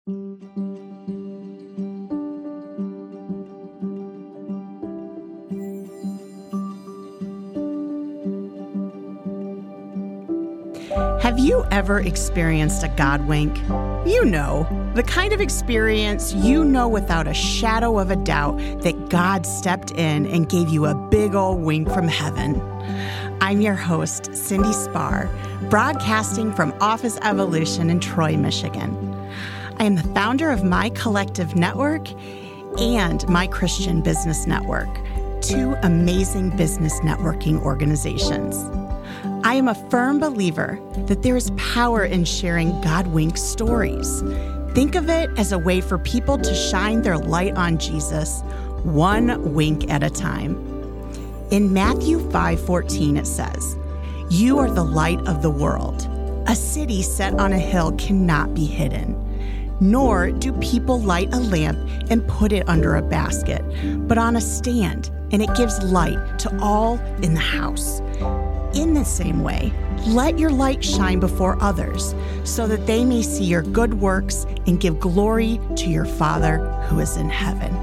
Have you ever experienced a God wink? You know, the kind of experience you know without a shadow of a doubt that God stepped in and gave you a big old wink from heaven. I'm your host, Cindy Spar, broadcasting from Office Evolution in Troy, Michigan. I am the founder of My Collective Network and My Christian Business Network, two amazing business networking organizations. I am a firm believer that there is power in sharing God wink stories. Think of it as a way for people to shine their light on Jesus, one wink at a time. In Matthew 5:14, it says, "You are the light of the world. A city set on a hill cannot be hidden. Nor do people light a lamp and put it under a basket, but on a stand, and it gives light to all in the house. In the same way, let your light shine before others, so that they may see your good works and give glory to your Father who is in heaven."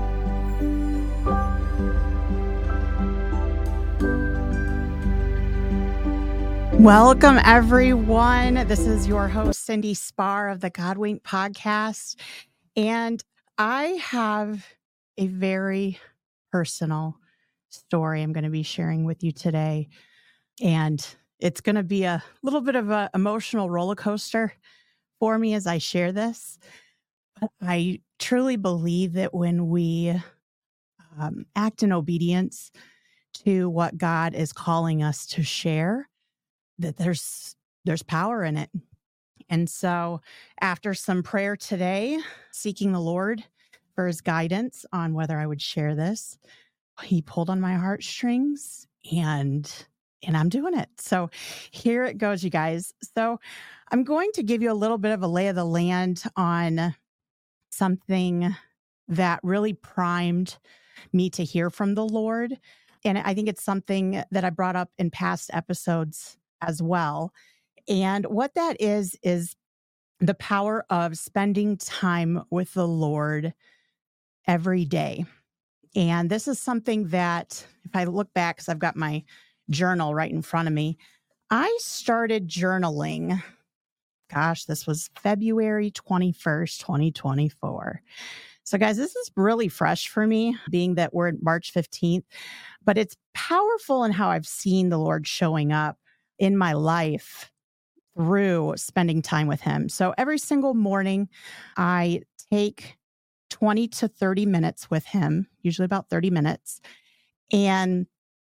Welcome, everyone. This is your host, Cindy Spar of the God Wink podcast. And I have a very personal story I'm going to be sharing with you today. And it's going to be a little bit of an emotional roller coaster for me as I share this. But I truly believe that when we act in obedience to what God is calling us to share, that there's power in it. And so after some prayer today, seeking the Lord for his guidance on whether I would share this, he pulled on my heartstrings and I'm doing it. So here it goes, you guys. So I'm going to give you a little bit of a lay of the land on something that really primed me to hear from the Lord. And I think it's something that I brought up in past episodes as well. And what that is the power of spending time with the Lord every day. And this is something that, if I look back, because I've got my journal right in front of me, I started journaling. Gosh, this was February 21st, 2024. So guys, this is really fresh for me, being that we're March 15th, but it's powerful in how I've seen the Lord showing up in my life through spending time with him. So every single morning, I take 20 to 30 minutes with him, usually about 30 minutes. And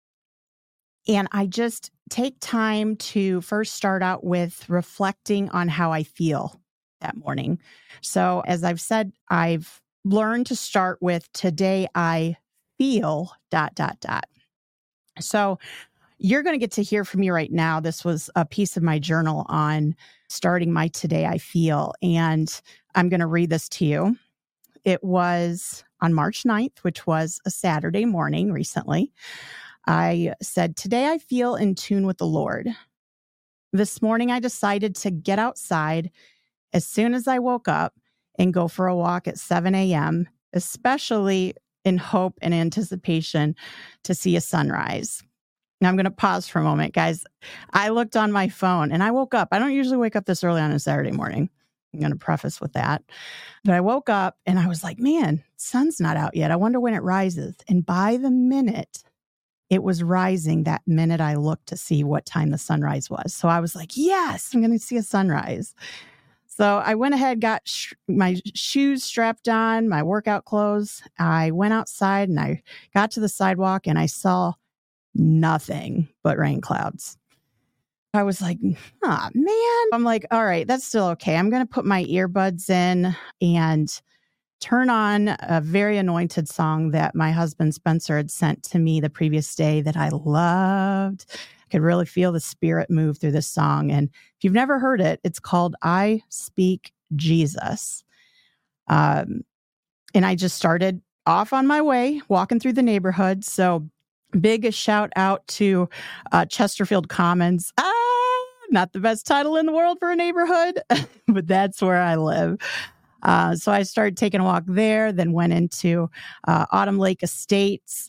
I just take time to first start out with reflecting on how I feel that morning. So as I've said, I've learned to start with today I feel ... So you're going to get to hear from me right now. This was a piece of my journal on starting my today I feel. And I'm going to read this to you. It was on March 9th, which was a Saturday morning recently. I said, "Today I feel in tune with the Lord. This morning I decided to get outside as soon as I woke up and go for a walk at 7 a.m., especially in hope and anticipation to see a sunrise." Now I'm going to pause for a moment, guys. I looked on my phone and I woke up. I don't usually wake up this early on a Saturday morning. I'm going to preface with that. But I woke up and I was like, man, sun's not out yet. I wonder when it rises. And by the minute it was rising, that minute I looked to see what time the sunrise was. So I was like, yes, I'm going to see a sunrise. So I went ahead, got my shoes strapped on, my workout clothes. I went outside and I got to the sidewalk and I saw nothing but rain clouds. I was like, oh, man. I'm like, all right, that's still okay. I'm going to put my earbuds in and turn on a very anointed song that my husband Spencer had sent to me the previous day that I loved. I could really feel the Spirit move through this song. And if you've never heard it, it's called I Speak Jesus. And I just started off on my way, walking through the neighborhood. So big shout out to Chesterfield Commons. Not the best title in the world for a neighborhood, but that's where I live. So I started taking a walk there, then went into Autumn Lake Estates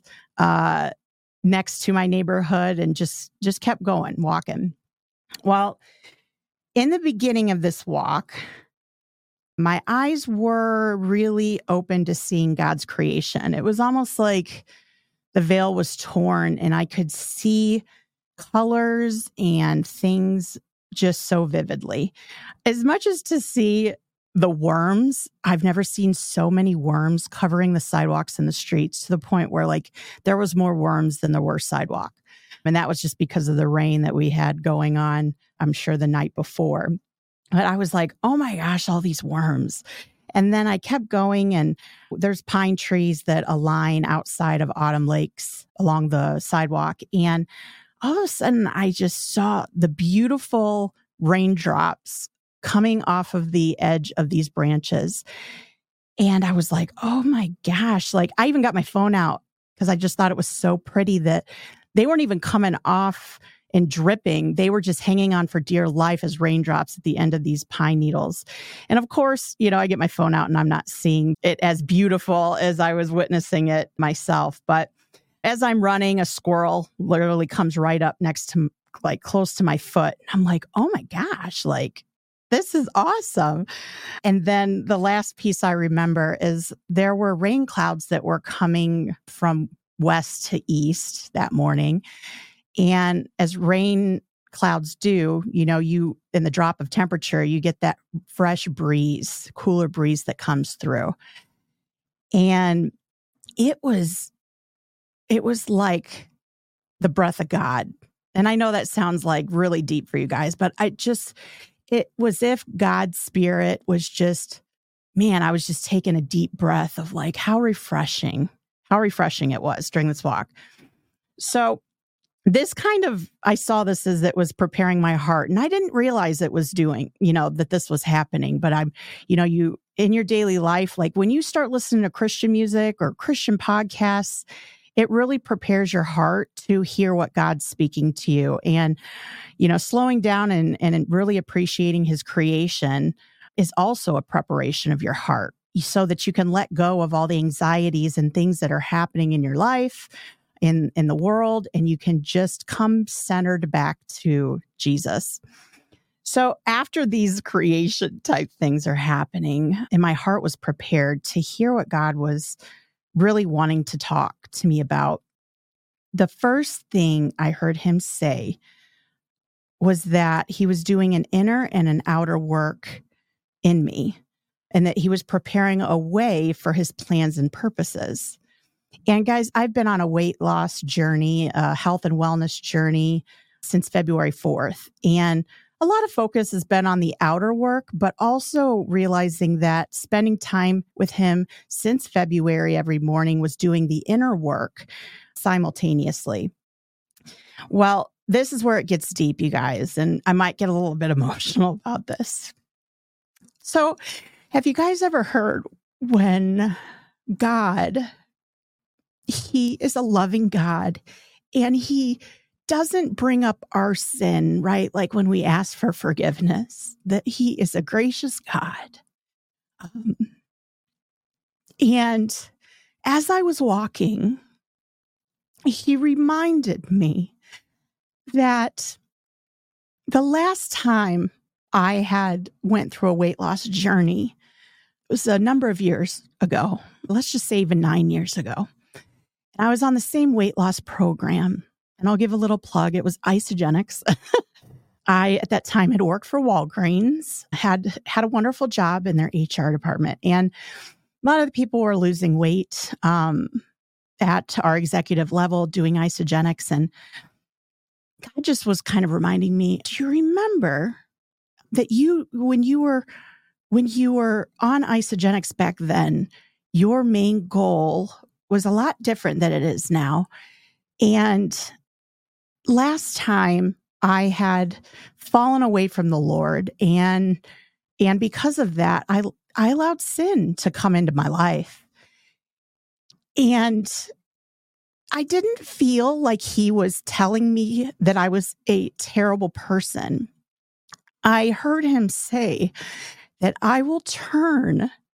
next to my neighborhood and just kept going, walking. Well, in the beginning of this walk, my eyes were really open to seeing God's creation. It was almost like the veil was torn and I could see colors and things just so vividly. As much as to see the worms, I've never seen so many worms covering the sidewalks and the streets to the point where like there was more worms than there were sidewalk. And that was just because of the rain that we had going on, I'm sure the night before. But I was like, oh my gosh, all these worms. And then I kept going and there's pine trees that align outside of Autumn Lakes along the sidewalk. And all of a sudden I just saw the beautiful raindrops coming off of the edge of these branches. And I was like, oh my gosh, like I even got my phone out because I just thought it was so pretty that they weren't even coming off and dripping. They were just hanging on for dear life as raindrops at the end of these pine needles. And of course, I get my phone out and I'm not seeing it as beautiful as I was witnessing it myself. But as I'm running, a squirrel literally comes right up next to, like, close to my foot. I'm like, oh my gosh, like, this is awesome. And then the last piece I remember is there were rain clouds that were coming from west to east that morning. And as rain clouds do, you, in the drop of temperature, you get that fresh breeze, cooler breeze that comes through. And it was like the breath of God. And I know that sounds like really deep for you guys, but it was if God's spirit was just, man, I was just taking a deep breath of like how refreshing it was during this walk. So this I saw this as it was preparing my heart, and I didn't realize it was doing, that this was happening. But you in your daily life, like when you start listening to Christian music or Christian podcasts, it really prepares your heart to hear what God's speaking to you. And, slowing down and really appreciating his creation is also a preparation of your heart so that you can let go of all the anxieties and things that are happening in your life, in the world, and you can just come centered back to Jesus. So after these creation type things are happening, and my heart was prepared to hear what God was really wanting to talk to me about, the first thing I heard him say was that he was doing an inner and an outer work in me, and that he was preparing a way for his plans and purposes. And guys, I've been on a weight loss journey, a health and wellness journey since February 4th. And a lot of focus has been on the outer work, but also realizing that spending time with him since February every morning was doing the inner work simultaneously. Well, this is where it gets deep, you guys, and I might get a little bit emotional about this. So, have you guys ever heard when God, he is a loving God, and he doesn't bring up our sin, right? Like when we ask for forgiveness, that he is a gracious God. And as I was walking, he reminded me that the last time I had went through a weight loss journey was a number of years ago. Let's just say even 9 years ago. And I was on the same weight loss program. And I'll give a little plug. It was Isagenix. I, at that time, had worked for Walgreens, had a wonderful job in their HR department. And a lot of the people were losing weight at our executive level doing Isagenix. And God just was kind of reminding me, do you remember that when you were on Isagenix back then, your main goal was a lot different than it is now. And last time I had fallen away from the Lord, and because of that, I allowed sin to come into my life. And I didn't feel like he was telling me that I was a terrible person. I heard him say that I will turn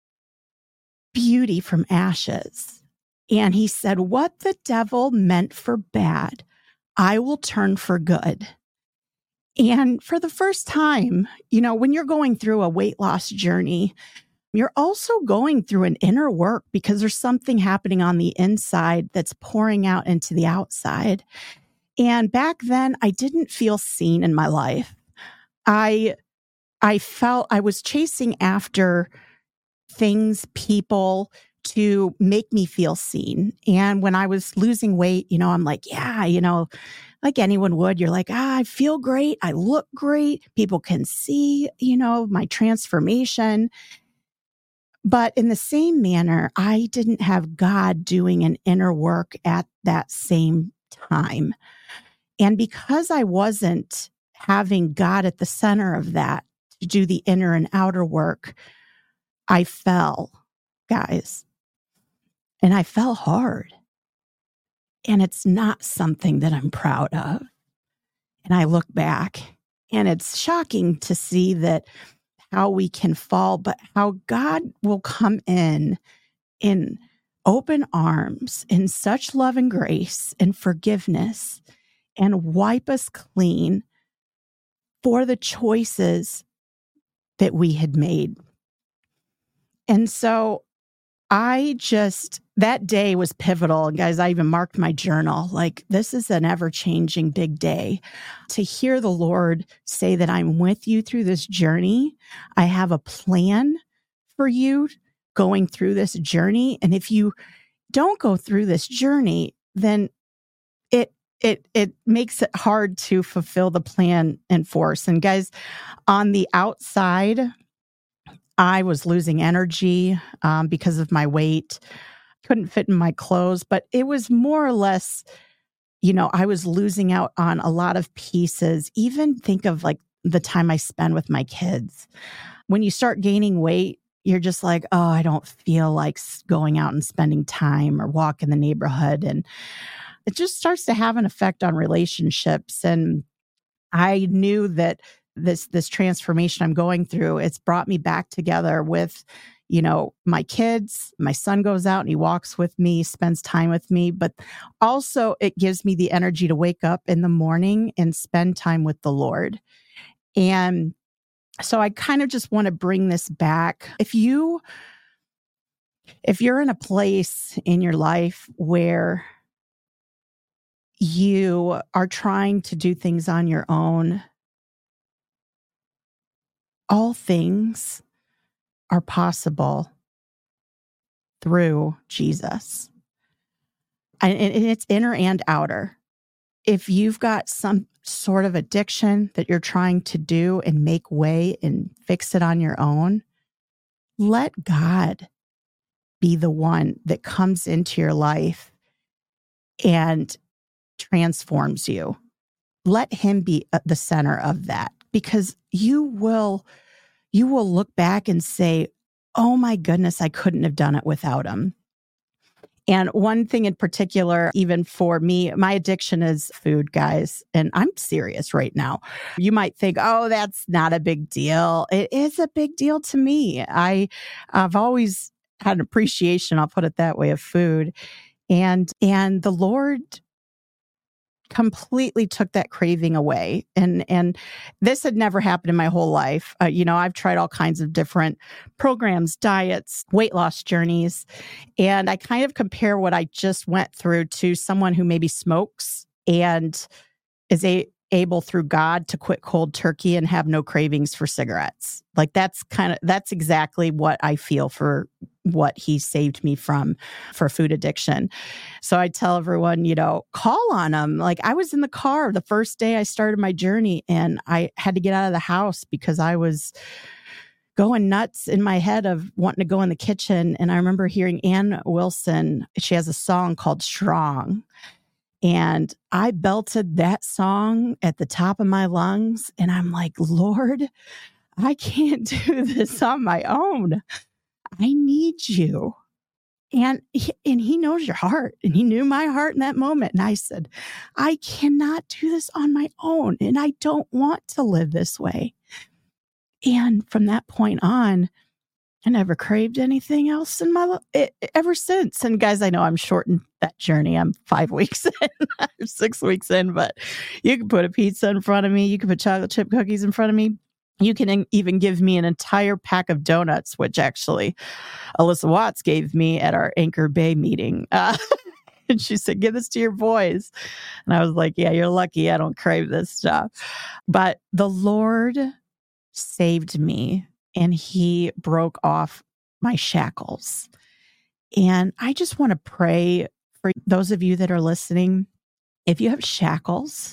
beauty from ashes. And he said, what the devil meant for bad, I will turn for good. And for the first time, when you're going through a weight loss journey, you're also going through an inner work because there's something happening on the inside that's pouring out into the outside. And back then, I didn't feel seen in my life. I felt I was chasing after things, people to make me feel seen. And when I was losing weight, I'm like, yeah, like anyone would, you're like, I feel great. I look great. People can see, my transformation. But in the same manner, I didn't have God doing an inner work at that same time. And because I wasn't having God at the center of that to do the inner and outer work, I fell, guys. And I fell hard. And it's not something that I'm proud of. And I look back and it's shocking to see that how we can fall, but how God will come in open arms, in such love and grace and forgiveness, and wipe us clean for the choices that we had made. And so that day was pivotal. And guys, I even marked my journal. Like, this is an ever-changing big day. To hear the Lord say that I'm with you through this journey. I have a plan for you going through this journey. And if you don't go through this journey, then it makes it hard to fulfill the plan in force. And guys, on the outside, I was losing energy because of my weight. Couldn't fit in my clothes, but it was more or less, I was losing out on a lot of pieces. Even think of like the time I spend with my kids. When you start gaining weight, you're just like, oh, I don't feel like going out and spending time or walk in the neighborhood. And it just starts to have an effect on relationships. And I knew that this transformation I'm going through, it's brought me back together with, my kids. My son goes out and he walks with me, spends time with me, but also it gives me the energy to wake up in the morning and spend time with the Lord. And so I kind of just want to bring this back. If you're in a place in your life where you are trying to do things on your own, all things are possible through Jesus. And it's inner and outer. If you've got some sort of addiction that you're trying to do and make way and fix it on your own, let God be the one that comes into your life and transforms you. Let him be the center of that, because you will look back and say, oh my goodness, I couldn't have done it without him. And one thing in particular, even for me, my addiction is food, guys. And I'm serious right now. You might think, oh, that's not a big deal. It is a big deal to me. I've always had an appreciation, I'll put it that way, of food. And the Lord completely took that craving away. And this had never happened in my whole life. I've tried all kinds of different programs, diets, weight loss journeys. And I kind of compare what I just went through to someone who maybe smokes and is able through God to quit cold turkey and have no cravings for cigarettes. Like that's exactly what I feel for what he saved me from for food addiction. So I tell everyone, call on him. Like, I was in the car the first day I started my journey and I had to get out of the house because I was going nuts in my head of wanting to go in the kitchen. And I remember hearing Ann Wilson, she has a song called Strong. And I belted that song at the top of my lungs. And I'm like, Lord, I can't do this on my own. I need you. And he knows your heart. And he knew my heart in that moment. And I said, I cannot do this on my own. And I don't want to live this way. And from that point on, I never craved anything else in my life ever since. And guys, I know I'm shortened that journey. I'm 5 weeks in, I'm 6 weeks in, but you can put a pizza in front of me. You can put chocolate chip cookies in front of me. You can even give me an entire pack of donuts, which actually Alyssa Watts gave me at our Anchor Bay meeting. And she said, give this to your boys. And I was like, yeah, you're lucky I don't crave this stuff. But the Lord saved me and he broke off my shackles. And I just want to pray for those of you that are listening. If you have shackles,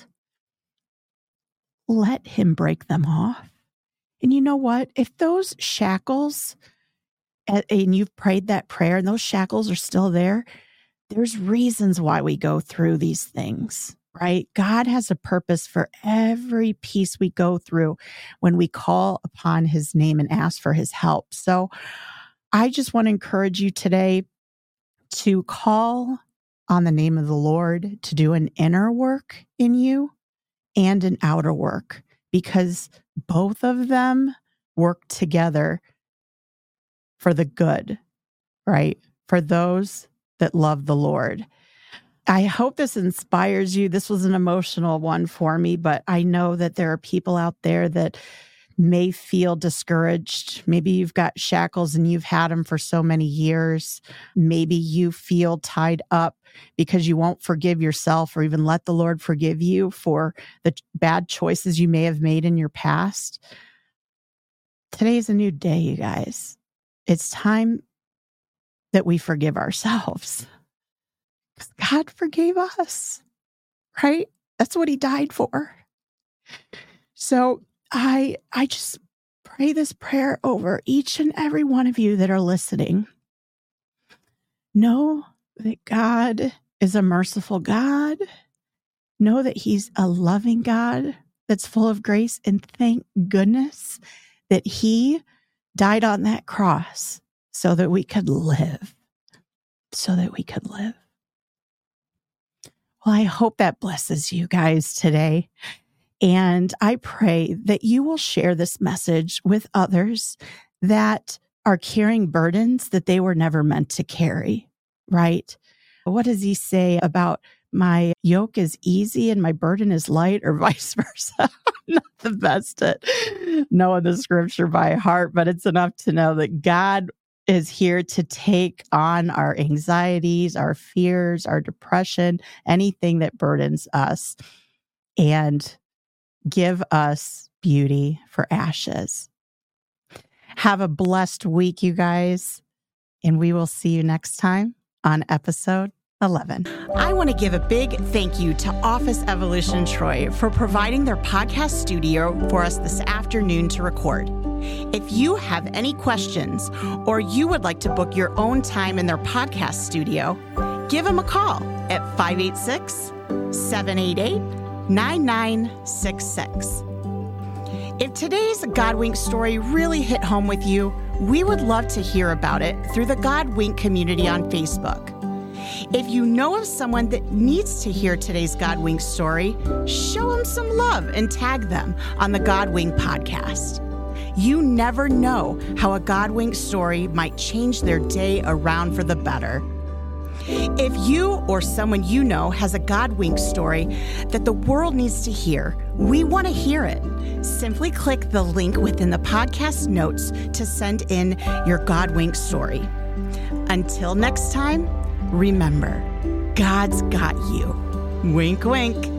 let him break them off. And you know what? If those shackles, and you've prayed that prayer and those shackles are still there, there's reasons why we go through these things, right? God has a purpose for every piece we go through when we call upon his name and ask for his help. So I just want to encourage you today to call on the name of the Lord to do an inner work in you and an outer work, because both of them work together for the good, right? For those that love the Lord. I hope this inspires you. This was an emotional one for me, but I know that there are people out there that may feel discouraged. Maybe you've got shackles and you've had them for so many years. Maybe you feel tied up because you won't forgive yourself or even let the Lord forgive you for the bad choices you may have made in your past. Today's a new day, you guys. It's time that we forgive ourselves. God forgave us, right? That's what he died for. So I just pray this prayer over each and every one of you that are listening. Know that God is a merciful God. Know that he's a loving God that's full of grace. And thank goodness that he died on that cross so that we could live. Well, I hope that blesses you guys today. And I pray that you will share this message with others that are carrying burdens that they were never meant to carry, right? What does he say about my yoke is easy and my burden is light, or vice versa? I'm not the best at knowing the scripture by heart, but it's enough to know that God is here to take on our anxieties, our fears, our depression, anything that burdens us, and give us beauty for ashes. Have a blessed week, you guys, and we will see you next time on episode 11. I want to give a big thank you to Office Evolution Troy for providing their podcast studio for us this afternoon to record. If you have any questions or you would like to book your own time in their podcast studio, give them a call at 586-788-9966. If today's Godwink story really hit home with you, we would love to hear about it through the Godwink community on Facebook. If you know of someone that needs to hear today's Godwink story, show them some love and tag them on the Godwink podcast. You never know how a Godwink story might change their day around for the better. If you or someone you know has a Godwink story that the world needs to hear, we want to hear it. Simply click the link within the podcast notes to send in your Godwink story. Until next time, remember, God's got you. Wink, wink.